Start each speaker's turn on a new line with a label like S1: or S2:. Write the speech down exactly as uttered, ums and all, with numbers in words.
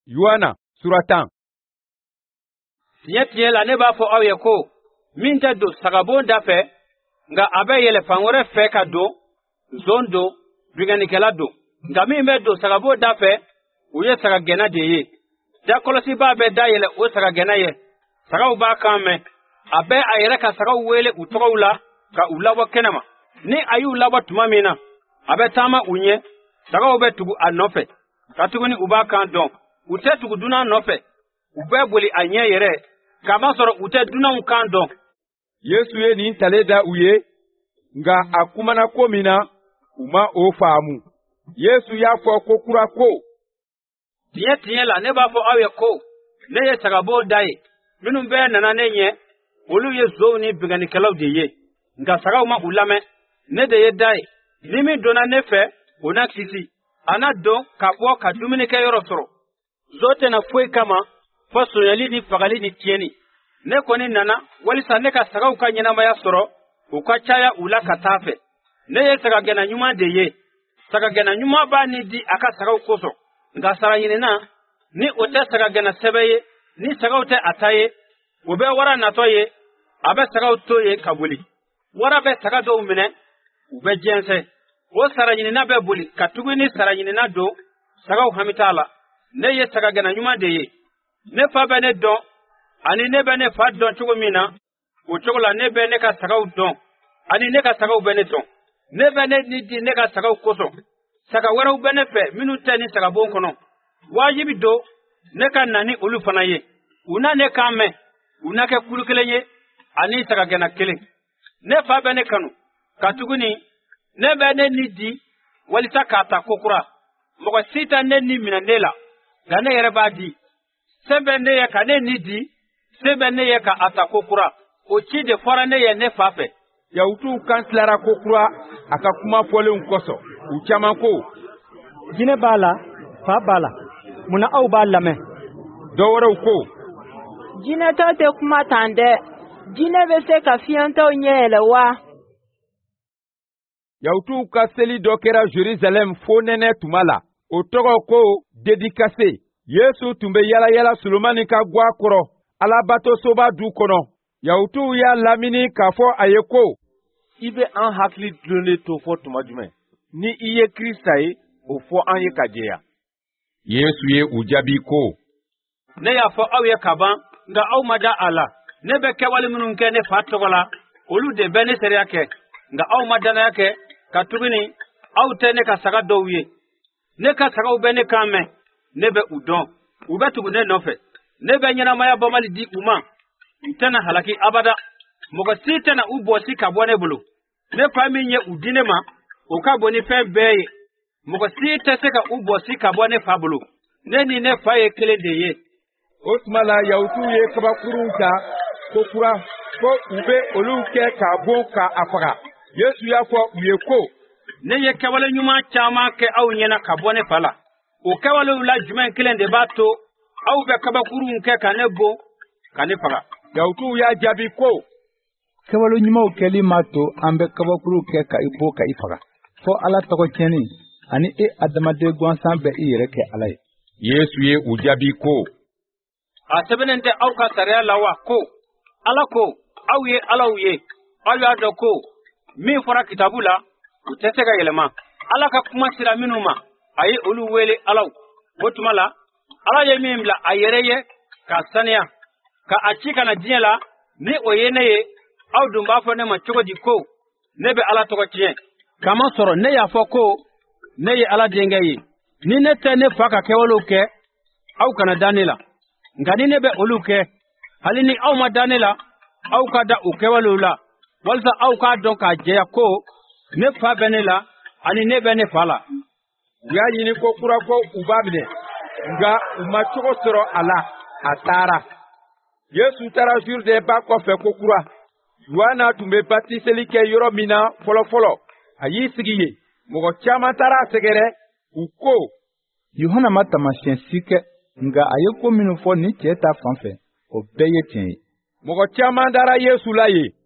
S1: Yohana sura tan.
S2: Tiɲɛ tiɲɛ la ne b'a fɔ aw ye ko min tɛ don sagabon da fɛ nka a bɛ yɛlɛ fan wɛrɛ fɛ ka don nson don bingannikɛla don nka min bɛ don sagabon da fɛ o ye sagagɛnna de ye. Dakɔlɔsibaa bɛ da yɛlɛ o sagagɛnna ye. Sagaw b'a kan mɛn. A bɛ a yɛrɛ ka sagaw wele u tɔgɔw la ka u labɔ kɛnɛma. Ni a y'u labɔ tuma min na a bɛ taama u ɲɛ. Sagaw bɛ tugu a nɔfɛ ka tuguni u b'a kan dɔn. U tɛ tugu dunan nɔfɛ. U bɛ boli a ɲɛ yɛrɛ kamasɔrɔ u tɛ dunanw kan dɔn.
S1: Yesu ye nin tale da u ye nka a kumana ko min na u ma o faamu. Yesu y'a fɔ ko kura ko.
S2: Tiɲɛ tiɲɛ la ne b'a fɔ aw ye ko ne ye sagabon da ye. Minnu bɛɛ nana ne ɲɛ olu ye nsow ni bingannikɛlaw de ye. Nka sagaw ma u lamɛn. Ne de ye da ye. Ni min donna ne fɛ o na kisi. A na dɔn ka bɔ ka dumunikɛyɔrɔ sɔrɔ. Nso tɛna foyi kama fɔ sonyali ni fagali ni tiɲɛni. Ne kɔni nana walisa ne ka sagaw ka ɲɛnamaya sɔrɔ u ka caya u la ka taa fɛ. Ne ye sagagɛnna ɲuman de ye. Sagagɛnna ɲuman b'a ni di a ka sagaw kosɔn. Nka sara ɲinina ni o tɛ sagagɛnna sɛbɛ ye ni sagaw tɛ a ta ye o bɛ wara natɔ ye a bɛ sagaw to ye ka boli. Wara bɛ saga dɔw minɛ u bɛ jɛnsɛn. O sara ɲinina bɛ boli ka tugu ni sara ɲinina don sagaw hami t'a la. Ne ye sagagɛnna ɲuman de ye. Ne fa bɛ ne dɔn ani ne bɛ ne fa dɔn cogo min na o cogo la ne bɛ ne ka sagaw dɔn ani ne ka sagaw bɛ ne dɔn. Ne bɛ ne ni di ne ka sagaw kosɔn. Saga wɛrɛw bɛ ne fɛ minnu tɛ ni sagabon kɔnɔ. Wajibi don ne ka na ni olu fana ye. U na ne kan mɛn u na kɛ kulu kelen ye ani sagagɛnna kelen. Ne fa bɛ ne kanu ka tuguni ne bɛ ne ni di walisa k'a ta kokura. Mɔgɔ si tɛ ne ni minɛ ne la nka ne yɛrɛ b'a di. Se bɛ ne ye ka ne ni di se bɛ ne ye ka a ta kokura. O ci de fɔra ne ye ne fa fɛ.
S1: Yahudiw kan tilara kokura a ka kuma fɔlenw kosɔn. U caman ko.
S3: Jinɛ b'a la fa b'a la munna aw b'a lamɛn.
S1: Dɔ wɛrɛw ko.
S4: Jinɛtɔ tɛ kuma tan dɛ. Jinɛ bɛ se ka fiyɛntɔw ɲɛ yɛlɛ wa.
S1: Yahudiw ka seli dɔ kɛra Jerusalem fo nɛnɛ tuma la. O tɔgɔ ko Dedikase. Yesu tun bɛ yala yala Solomani ka gwa kɔrɔ Alabatosoba du kɔnɔ. Yahudiw y'a lamini k'a fɔ a ye ko.
S5: I bɛ an hakili dulonnen to fɔ tuma jumɛn? Ni i ye Kirista ye, o fɔ an ye ka jɛya.
S1: Yesu ye u jaabi ko.
S2: Ne y'a fɔ aw ye ka ban nka aw ma da a la. Ne bɛ kɛwale minnu kɛ ne fa tɔgɔ la olu de bɛ ne sariya kɛ nka aw ma danaya kɛ ka tuguni aw tɛ ne ka saga dɔw ye. Ne ka sagaw bɛ ne kan mɛn. Ne bɛ u dɔn. U bɛ tugu ne nɔfɛ. Ne bɛ ɲɛnamaya bamali di u ma. U tɛna halaki abada. Mɔgɔ si tɛna u bɔsi ka bɔ ne bolo. Ne fa min ye u di ne ma o ka bon ni fɛn bɛɛ ye. Mɔgɔ si tɛ se ka u bɔsi ka bɔ ne fa bolo. Ne ni ne fa ye kelen de ye.
S1: O tuma la Yahudiw ye kabakurun ta kokura ko u bɛ olu kɛ k'a bon k'a faga. Yesu y'a fɔ u ye ko.
S2: Ne ye kɛwale ɲuman caman kɛ aw ɲɛna ka bɔ ne fa la. O kɛwalew la jumɛn kelen de b'a to aw bɛ kabakurun kɛ ka ne bon ka ne faga.
S1: Yahudiw y'a jaabi ko.
S3: Kɛwale ɲumanw kɛli ma to an bɛ kabakuru kɛ ka i bon ka i faga. Fɔ Ala tɔgɔ tiɲɛni ani e adamaden gansan bɛ i yɛrɛ kɛ Ala ye.
S1: Yesu ye u jaabi ko.
S2: A sɛbɛnnen tɛ aw ka sariya la wa ko Ala ko aw ye Alaw ye. Aw y'a dɔn ko min fɔra kitabu la u tɛ se ka yɛlɛma. Ala ka kuma sera minnu ma a ye olu wele Alaw. O tuma la Ala ye min bila a yɛrɛ ye k'a saniya ka a ci ka na diɲɛ la ni o ye ne ye aw dun b'a fɔ ne ma cogo di ko ne bɛ Ala tɔgɔ tiɲɛ. Kamasɔrɔ ne y'a fɔ ko ne ye Ala denkɛ ye. Ni ne tɛ ne fa ka kɛwalew kɛ aw kana da ne la. Nka ni ne bɛ olu kɛ hali ni aw ma da ne la aw ka da o kɛwalew la walisa aw k'a dɔn k'a jɛya ko ne fa bɛ ne la ani ne bɛ ne fa la.
S1: U y'a ɲini ko kura ko u b'a minɛ nka u ma cogo sɔrɔ a la a taara. Yesu taara Jurudɛnba kɔfɛ ko kura. Yohana tun bɛ batiseli kɛ yɔrɔ min na fɔlɔfɔlɔ a y'i sigi yen. Mɔgɔ caman taara a sɛgɛrɛ u ko.
S3: Yohana ma taamasiyɛn si kɛ nka a ye ko minnu fɔ nin cɛ ta fan fɛ o bɛɛ ye tiɲɛ ye.
S1: Mɔgɔ caman dara Yesu la yen.